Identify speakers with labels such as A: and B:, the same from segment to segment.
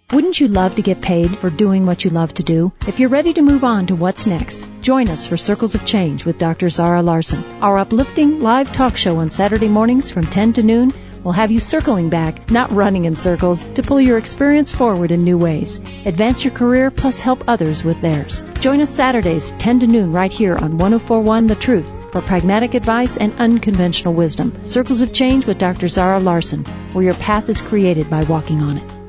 A: Wouldn't you love to get paid for doing what you love to do? If you're ready to move on to what's next, join us for Circles of Change with Dr. Zara Larson. Our uplifting live talk show on Saturday mornings from 10 to noon will have you circling back, not running in circles, to pull your experience forward in new ways. Advance your career plus help others with theirs. Join us Saturdays 10 to noon right here on 104.1 The Truth for pragmatic advice and unconventional wisdom. Circles of Change with Dr. Zara Larson, where your path is created by walking on it.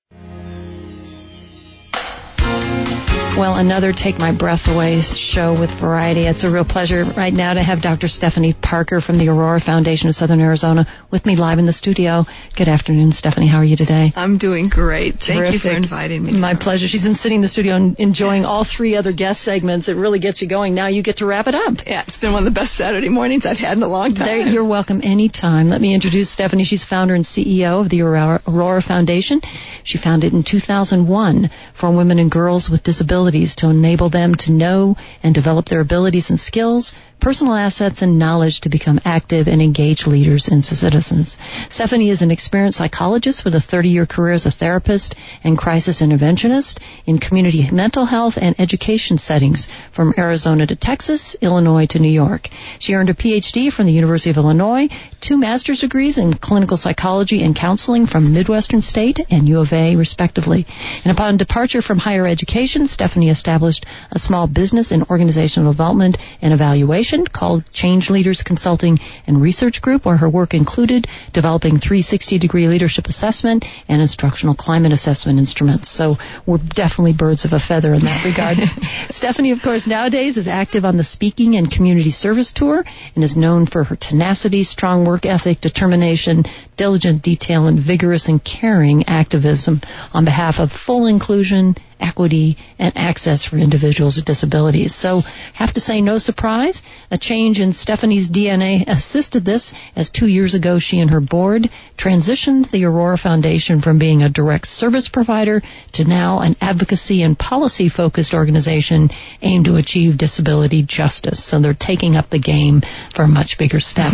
A: Well, another Take My Breath Away show with variety. It's a real pleasure right now to have Dr. Stephanie Parker from the Aurora Foundation of Southern Arizona with me live in the studio. Good afternoon, Stephanie. How are you today?
B: I'm doing great. Thank you for inviting me.
A: My pleasure. She's been sitting in the studio and enjoying all three other guest segments. It really gets you going. Now you get to wrap it up.
B: Yeah, it's been one of the best Saturday mornings I've had in a long time.
A: You're welcome anytime. Let me introduce Stephanie. She's founder and CEO of the Aurora Foundation. She founded in 2001 for women and girls with disabilities to enable them to know and develop their abilities and skills, personal assets, and knowledge to become active and engaged leaders and citizens. Stephanie is an experienced psychologist with a 30-year career as a therapist and crisis interventionist in community mental health and education settings from Arizona to Texas, Illinois to New York. She earned a Ph.D. from the University of Illinois, 2 master's degrees in clinical psychology and counseling from Midwestern State and U of A, respectively. And upon departure from higher education, Stephanie established a small business in organizational development and evaluation called Change Leaders Consulting and Research Group, where her work included developing 360-degree leadership assessment and instructional climate assessment instruments. So we're definitely birds of a feather in that regard. Stephanie, of course, nowadays is active on the speaking and community service tour and is known for her tenacity, strong work ethic, determination, diligent detail, and vigorous and caring activism on behalf of full inclusion, equity, and access for individuals with disabilities. So, have to say, no surprise, a change in Stephanie's DNA assisted this, as 2 years ago she and her board transitioned the Aurora Foundation from being a direct service provider to now an advocacy and policy-focused organization aimed to achieve disability justice. So they're taking up the game for a much bigger step.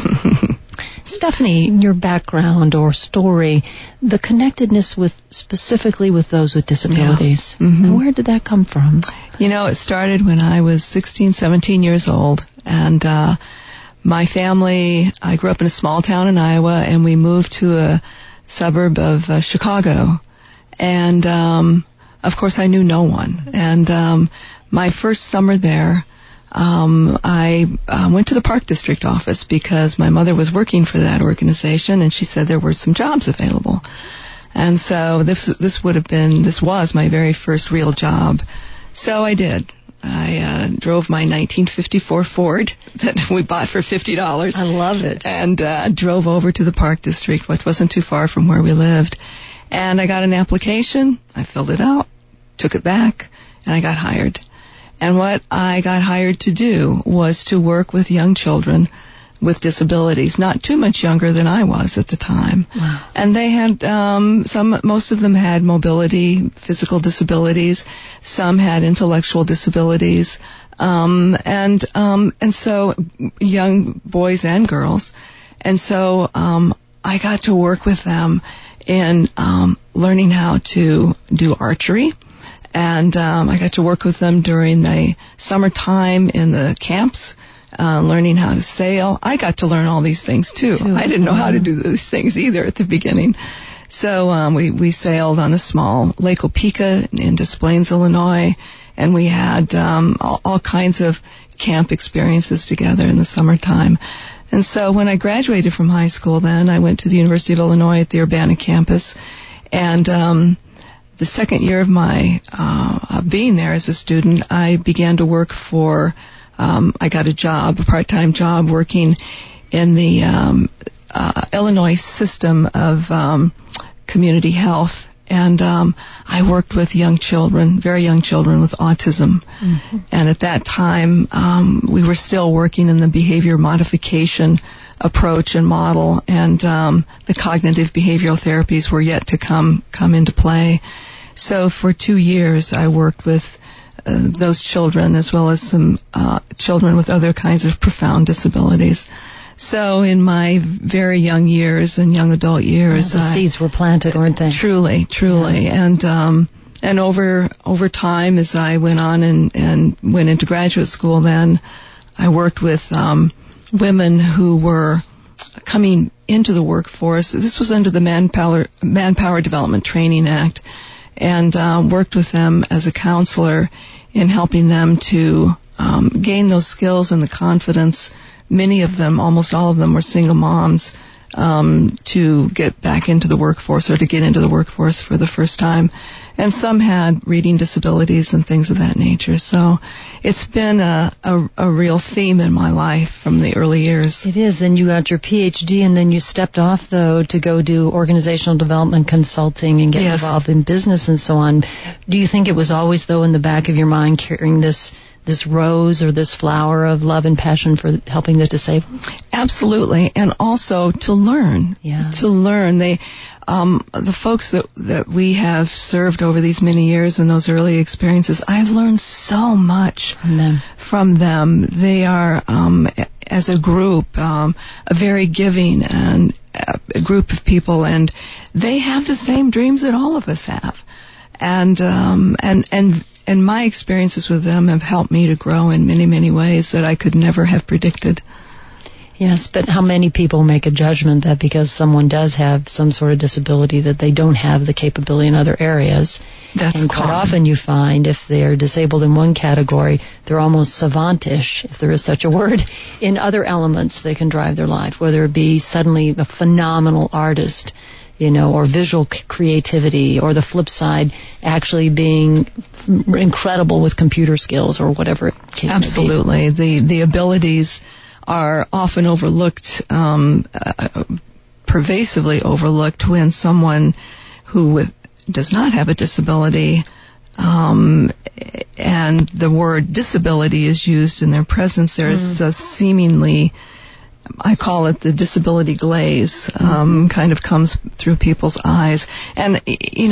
A: Stephanie, your background or story, the connectedness specifically with those with disabilities, where did that come from?
B: You know, it started when I was 16, 17 years old, and my family, I grew up in a small town in Iowa, and we moved to a suburb of Chicago, and of course I knew no one, and my first summer there, I went to the Park District office because my mother was working for that organization, and she said there were some jobs available. And so this was my very first real job. So I did. I drove my 1954 Ford that we bought for $50.
A: I love it.
B: And drove over to the Park District, which wasn't too far from where we lived. And I got an application. I filled it out, took it back, and I got hired. And what I got hired to do was to work with young children with disabilities, not too much younger than I was at the time.
A: Wow.
B: And they had most of them had mobility, physical disabilities. Some had intellectual disabilities, and so young boys and girls. And so I got to work with them in learning how to do archery. And I got to work with them during the summertime in the camps, learning how to sail. I got to learn all these things, too. I didn't know how to do those things either at the beginning. So we sailed on a small Lake Opeka in Des Plaines, Illinois, and we had all kinds of camp experiences together in the summertime. And so when I graduated from high school then, I went to the University of Illinois at the Urbana campus, and the second year of my being there as a student, I began to work for, I got a part-time job working in the Illinois system of community health. And I worked with young children, very young children with autism. Mm-hmm. And at that time, we were still working in the behavior modification approach and model, and the cognitive behavioral therapies were yet to come into play. So for 2 years, I worked with those children as well as some children with other kinds of profound disabilities. So in my very young years and young adult years,
A: the seeds were planted, weren't they?
B: Truly. Yeah. And over time, as I went on and went into graduate school, then I worked with women who were coming into the workforce. This was under the Manpower Development Training Act, and worked with them as a counselor in helping them to gain those skills and the confidence. Many of them, almost all of them, were single moms, to get back into the workforce or to get into the workforce for the first time. And some had reading disabilities and things of that nature. So it's been a real theme in my life from the early years.
A: It is. And you got your PhD, and then you stepped off, though, to go do organizational development consulting and get involved in business and so on. Do you think it was always, though, in the back of your mind carrying this rose or this flower of love and passion for helping the disabled?
B: Absolutely. And also to learn.
A: Yeah.
B: To learn. The folks that we have served over these many years and those early experiences, I've learned so much from them. They are, as a group, a very giving and a group of people, and they have the same dreams that all of us have. And my experiences with them have helped me to grow in many, many ways that I could never have predicted.
A: Yes, but how many people make a judgment that because someone does have some sort of disability that they don't have the capability in other areas?
B: That's
A: and
B: common.
A: Quite often you find if they're disabled in one category, they're almost savantish, if there is such a word, in other elements that can drive their life, whether it be suddenly a phenomenal artist, or visual creativity, or the flip side, actually being incredible with computer skills or whatever case may be.
B: Absolutely. The abilities are often overlooked, pervasively overlooked when someone who does not have a disability, and the word disability is used in their presence, there is a seemingly, I call it the disability glaze, kind of comes through people's eyes. And,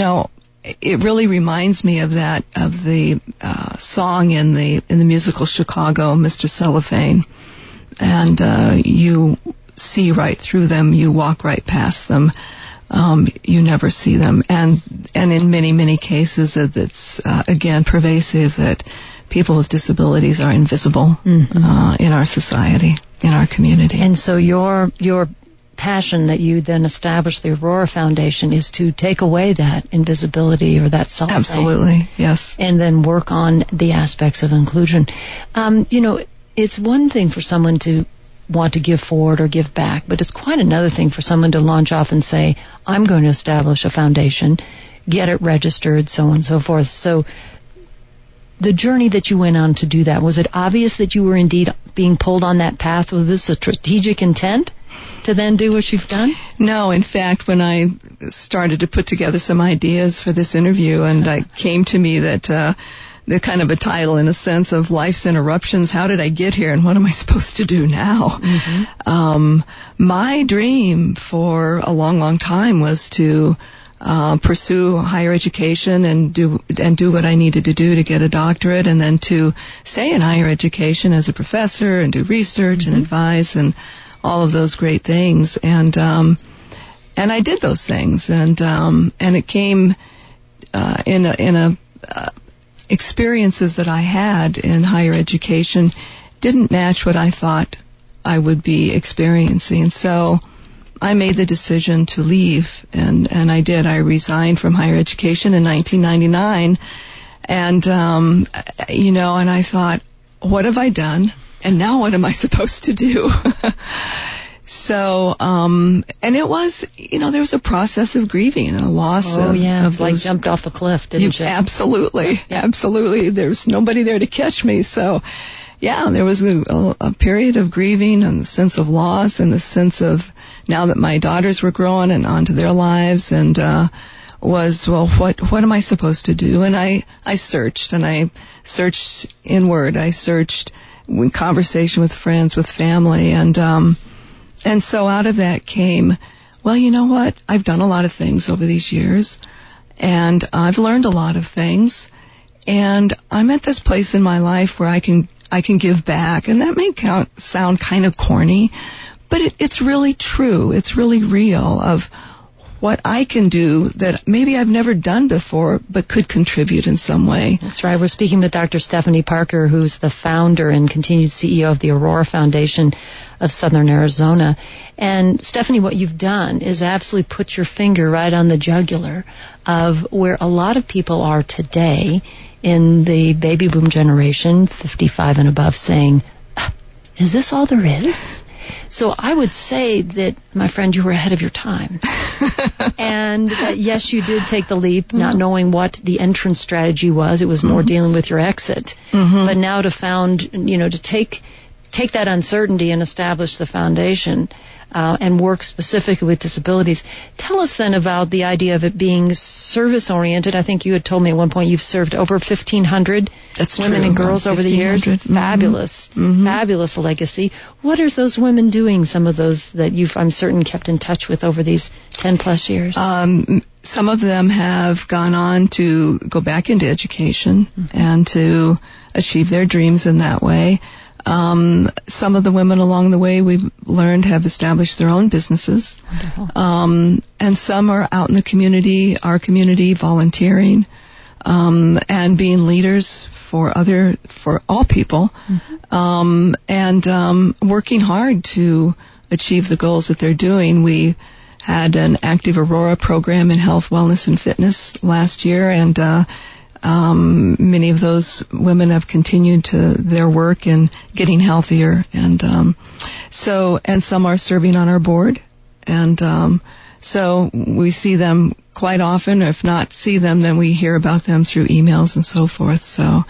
B: it really reminds me of the song in the musical Chicago, Mr. Cellophane. And you see right through them, you walk right past them, you never see them. And in many, many cases, it's again pervasive that people with disabilities are invisible in our society, in our community.
A: And so your passion that you then established, the Aurora Foundation, is to take away that invisibility or that self.
B: Absolutely, yes.
A: And then work on the aspects of inclusion. It's one thing for someone to want to give forward or give back, but it's quite another thing for someone to launch off and say, I'm going to establish a foundation, get it registered, so on and so forth. So the journey that you went on to do that, was it obvious that you were indeed being pulled on that path? Was this a strategic intent to then do what you've done?
B: No, in fact, when I started to put together some ideas for this interview, and it came to me that the kind of a title in a sense of Life's Interruptions, how did I get here and what am I supposed to do now? My dream for a long, long time was to pursue higher education and do what I needed to do to get a doctorate, and then to stay in higher education as a professor and do research and advise and all of those great things. And I did those things, and it came in experiences that I had in higher education didn't match what I thought I would be experiencing. So I made the decision to leave, and I did. I resigned from higher education in 1999, and and I thought, what have I done? And now what am I supposed to do? So, and it was, there was a process of grieving and a loss of
A: it's like jumped off a cliff, didn't you?
B: Absolutely, absolutely. There's nobody there to catch me. So, yeah, there was a period of grieving and the sense of loss and the sense of, now that my daughters were growing and onto their lives, and what am I supposed to do? And I searched inward. I searched in conversation with friends, with family, and so out of that came, well, you know what? I've done a lot of things over these years, and I've learned a lot of things, and I'm at this place in my life where I can give back, and that may sound kind of corny, but it's really true. It's really real of what I can do that maybe I've never done before, but could contribute in some way.
A: That's right. We're speaking with Dr. Stephanie Parker, who's the founder and continued CEO of the Aurora Foundation of Southern Arizona. And Stephanie, what you've done is absolutely put your finger right on the jugular of where a lot of people are today in the baby boom generation, 55 and above, saying, is this all there is? So I would say that, my friend, you were ahead of your time. And yes, you did take the leap, not knowing what the entrance strategy was. It was more dealing with your exit. But now to take that uncertainty and establish the foundation and work specifically with disabilities. Tell us then about the idea of it being service-oriented. I think you had told me at one point you've served over 1,500 women and girls over the years. Fabulous. Fabulous legacy. What are those women doing, some of those that you've, I'm certain, kept in touch with over these 10-plus years?
B: Some of them have gone on to go back into education and to achieve their dreams in that way. Some of the women along the way we've learned have established their own businesses. And some are out in the community, our community, volunteering, and being leaders for all people, and working hard to achieve the goals that they're doing. We had an Active Aurora program in health, wellness, and fitness last year, and many of those women have continued to their work in getting healthier, and some are serving on our board, and so we see them quite often. If not see them, then we hear about them through emails and so forth. So,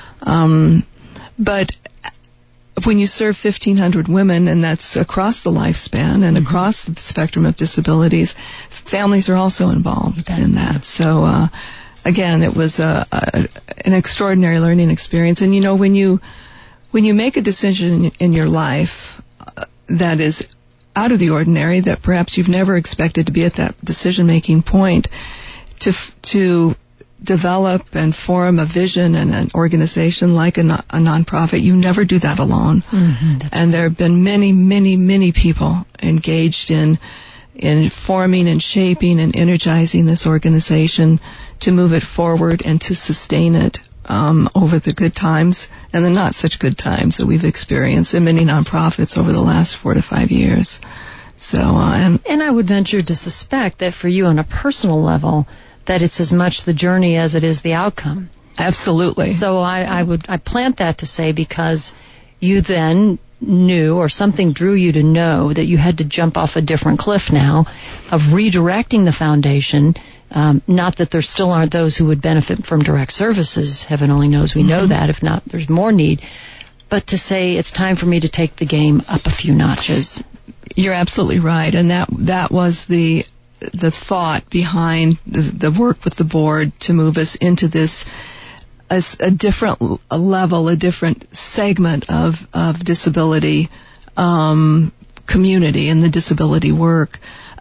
B: but when you serve 1,500 women, and that's across the lifespan and across the spectrum of disabilities, families are also involved in that. So. Again, it was an extraordinary learning experience. And when you make a decision in your life that is out of the ordinary, that perhaps you've never expected to be at that decision-making point, to develop and form a vision and an organization like a nonprofit, you never do that alone. And there have been many, many, many people engaged in forming and shaping and energizing this organization to move it forward and to sustain it over the good times and the not such good times that we've experienced in many nonprofits over the last 4 to 5 years. So, and
A: I would venture to suspect that for you on a personal level, that it's as much the journey as it is the outcome.
B: Absolutely.
A: So I plant that to say, because you then knew, or something drew you to know, that you had to jump off a different cliff now of redirecting the foundation. Not that there still aren't those who would benefit from direct services. Heaven only knows we know that. If not, there's more need. But to say it's time for me to take the game up a few notches.
B: You're absolutely right. And that was the thought behind the work with the board to move us into this a different level, a different segment of disability community and the disability work.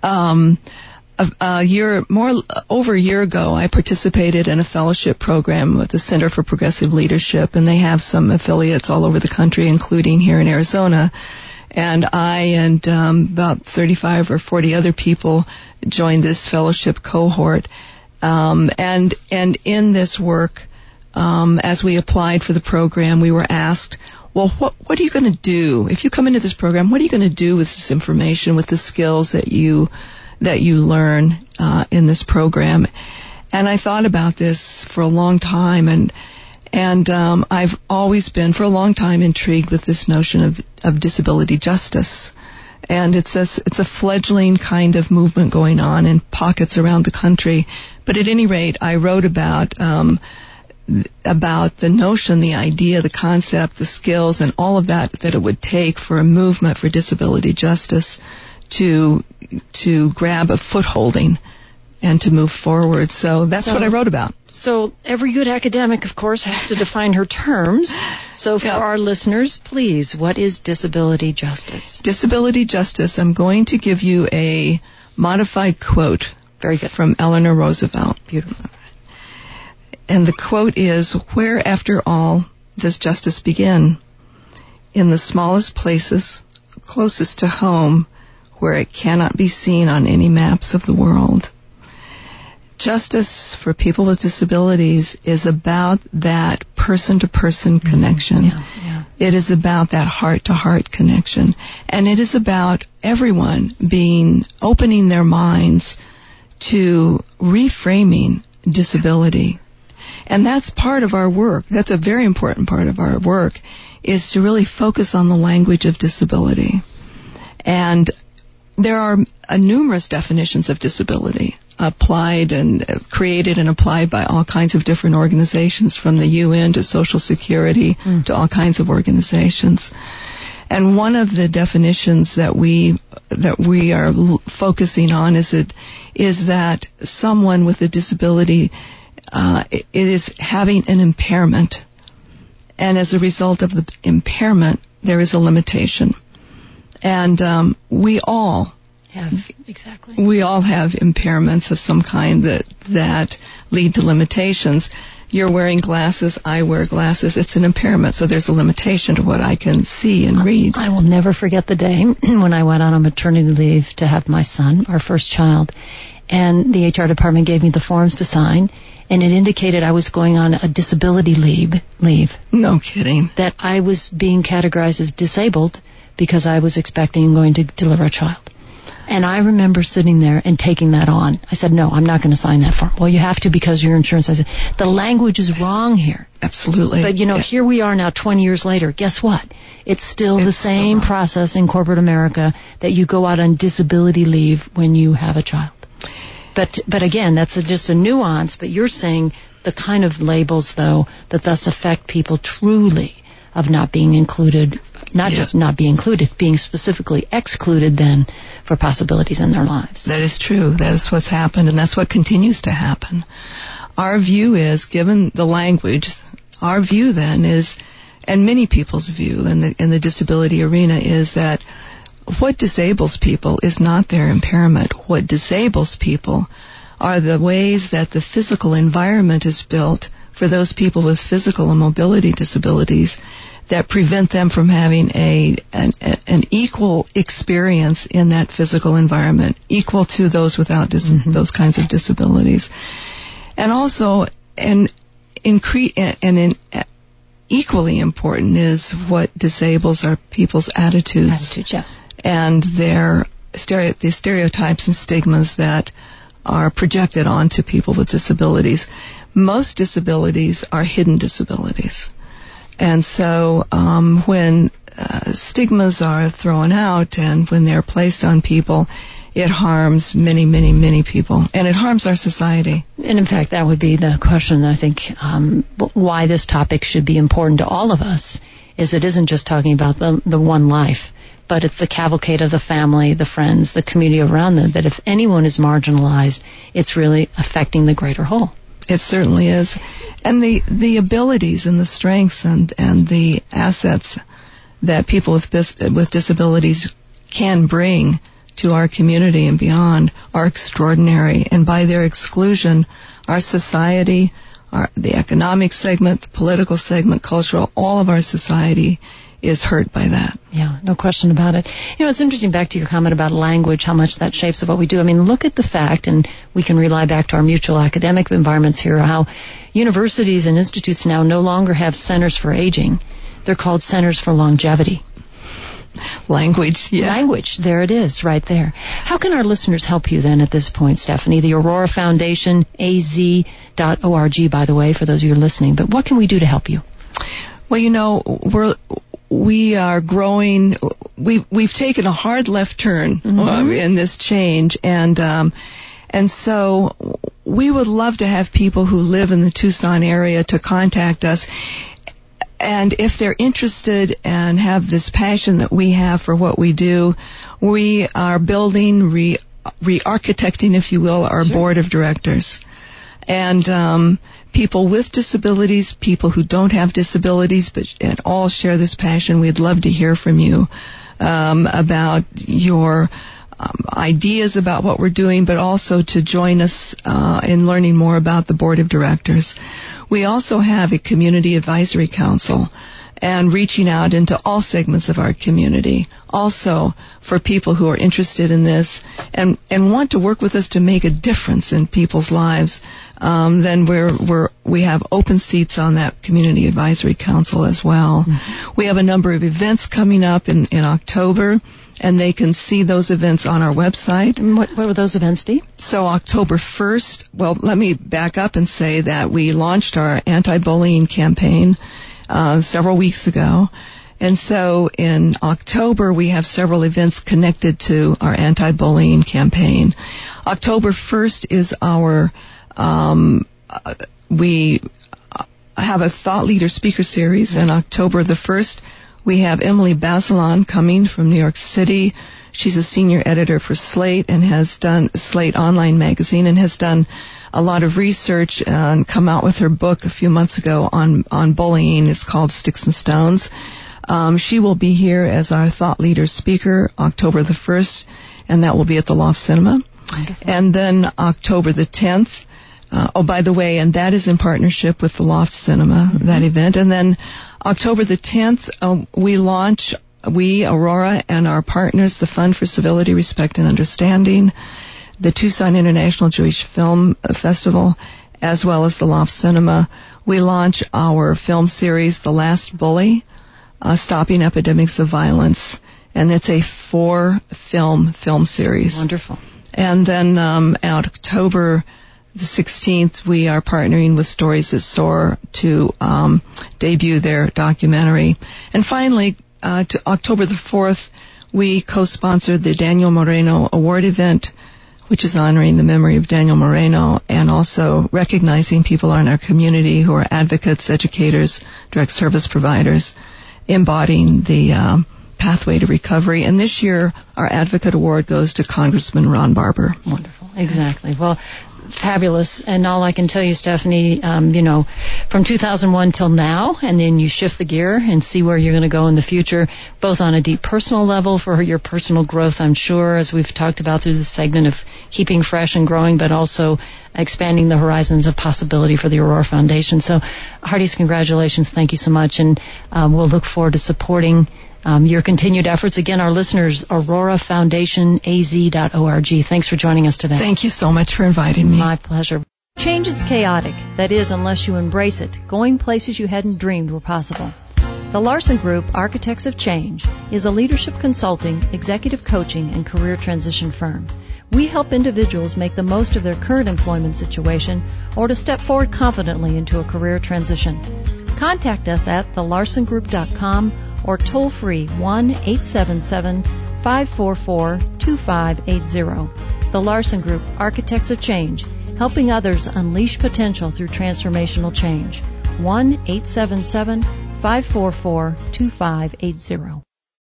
B: Over a year ago, I participated in a fellowship program with the Center for Progressive Leadership, and they have some affiliates all over the country, including here in Arizona. And I and about 35 or 40 other people joined this fellowship cohort. And in this work, as we applied for the program, we were asked, well, what are you going to do? If you come into this program, what are you going to do with this information, with the skills that you learn in this program? And I thought about this for a long time, and I've always been for a long time intrigued with this notion of disability justice. And it's a fledgling kind of movement going on in pockets around the country. But at any rate, I wrote about the notion, the idea, the concept, the skills, and all of that it would take for a movement for disability justice to grab a footholding and to move forward. So that's what I wrote about.
A: So every good academic, of course, has to define her terms. So for our listeners, please, what is disability justice? Disability justice,
B: I'm going to give you a modified quote.
A: Very good.
B: From Eleanor Roosevelt.
A: Beautiful.
B: And the quote is, "Where, after all, does justice begin? In the smallest places closest to home, where it cannot be seen on any maps of the world. Justice for people with disabilities is about that person-to-person connection.
A: Yeah.
B: It is about that heart-to-heart connection. And it is about everyone opening their minds to reframing disability. And that's part of our work. That's a very important part of our work, is to really focus on the language of disability. And there are numerous definitions of disability applied and created and applied by all kinds of different organizations, from the UN to Social Security to all kinds of organizations. And one of the definitions that we are focusing on is that someone with a disability is having an impairment, and as a result of the impairment, there is a limitation. And we all have impairments of some kind that lead to limitations. You're wearing glasses, I wear glasses. It's an impairment, so there's a limitation to what I can see and read.
A: I will never forget the day when I went on a maternity leave to have my son, our first child, and the HR department gave me the forms to sign, and it indicated I was going on a disability leave.
B: No kidding.
A: That I was being categorized as disabled because I was expecting and going to deliver a child. And I remember sitting there and taking that on. I said, no, I'm not going to sign that form. Well, you have to because your insurance. I said, the language is wrong here.
B: Absolutely.
A: But, here we are now 20 years later. Guess what? It's still the same process in corporate America that you go out on disability leave when you have a child. But again, that's just a nuance. But you're saying the kind of labels, though, that thus affect people truly of not being included, just not being included, being specifically excluded then for possibilities in their lives.
B: That is true. That is what's happened, and that's what continues to happen. Our view is, given the language, our view then is, and many people's view in the disability arena, is that what disables people is not their impairment. What disables people are the ways that the physical environment is built for those people with physical and mobility disabilities that prevent them from having an equal experience in that physical environment, equal to those without those kinds of disabilities. And also, equally important is what disables are people's attitudes.
A: Yes.
B: And the stereotypes and stigmas that are projected onto people with disabilities. Most disabilities are hidden disabilities. And so when stigmas are thrown out and when they're placed on people, it harms many, many, many people. And it harms our society.
A: And in fact, that would be the question, I think, why this topic should be important to all of us, is it isn't just talking about the one life, but it's the cavalcade of the family, the friends, the community around them, that if anyone is marginalized, it's really affecting the greater whole.
B: It certainly is. And the abilities and the strengths and the assets that people with disabilities can bring to our community and beyond are extraordinary. And by their exclusion, our society, the economic segment, the political segment, cultural, all of our society is hurt by that.
A: Yeah, no question about it. It's interesting, back to your comment about language, how much that shapes what we do. I mean, look at the fact, and we can rely back to our mutual academic environments here, how universities and institutes now no longer have centers for aging. They're called centers for longevity.
B: Language, yeah.
A: Language, there it is, right there. How can our listeners help you then at this point, Stephanie? The Aurora Foundation, az.org, by the way, for those of you who are listening. But what can we do to help you?
B: Well, we are growing. We've taken a hard left turn in this change, and so we would love to have people who live in the Tucson area to contact us. And if they're interested and have this passion that we have for what we do, we are building, re-architecting, if you will, our board of directors. And people with disabilities, people who don't have disabilities, and all share this passion. We'd love to hear from you about your ideas about what we're doing, but also to join us in learning more about the board of directors. We also have a community advisory council, and reaching out into all segments of our community. Also, for people who are interested in this and want to work with us to make a difference in people's lives, then we have open seats on that Community Advisory Council as well. Mm-hmm. We have a number of events coming up in October, and they can see those events on our website.
A: And what will those events be?
B: So October 1st, well, let me back up and say that we launched our anti-bullying campaign several weeks ago. And so in October, we have several events connected to our anti-bullying campaign. October 1st is our, we have a thought leader speaker series. And October the 1st, we have Emily Bazelon coming from New York City. She's a senior editor for Slate and has done Slate Online magazine and has done a lot of research and come out with her book a few months ago on bullying. It's called Sticks and Stones. She will be here as our thought leader speaker October the 1st, and that will be at the Loft Cinema. Wonderful. And then October the 10th, by the way, and that is in partnership with the Loft Cinema, that event. And then October the 10th, we, Aurora, and our partners, the Fund for Civility, Respect, and Understanding, the Tucson International Jewish Film Festival, as well as the Loft Cinema, we launch our film series, The Last Bully, Stopping Epidemics of Violence, and it's a 4-film series.
A: Wonderful.
B: And then October the 16th, we are partnering with Stories That Soar to debut their documentary. And finally, to October the 4th, we co-sponsored the Daniel Moreno Award event, which is honoring the memory of Daniel Moreno and also recognizing people in our community who are advocates, educators, direct service providers, embodying the pathway to recovery. And this year, our Advocate Award goes to Congressman Ron Barber.
A: Wonderful. Exactly. Well, fabulous. And all I can tell you, Stephanie, from 2001 till now, and then you shift the gear and see where you're going to go in the future, both on a deep personal level for your personal growth, I'm sure, as we've talked about through this segment of keeping fresh and growing, but also expanding the horizons of possibility for the Aurora Foundation. So, heartiest congratulations. Thank you so much. And we'll look forward to supporting your continued efforts. Again, our listeners, aurorafoundationaz.org. Thanks for joining us today.
B: Thank you so much for inviting me.
A: My pleasure. Change is chaotic. That is, unless you embrace it, going places you hadn't dreamed were possible. The Larson Group, Architects of Change, is a leadership consulting, executive coaching, and career transition firm. We help individuals make the most of their current employment situation or to step forward confidently into a career transition. Contact us at thelarsongroup.com or toll-free 1-877-544-2580. The Larson Group, Architects of Change, helping others unleash potential through transformational change. 1-877-544-2580.